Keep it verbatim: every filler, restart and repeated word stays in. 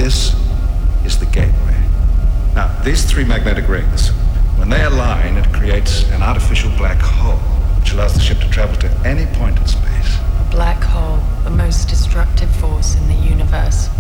This is the gateway. Now, these three magnetic rings, when they align, it creates an artificial black hole, which allows the ship to travel to any point in space. A black hole, the most destructive force in the universe.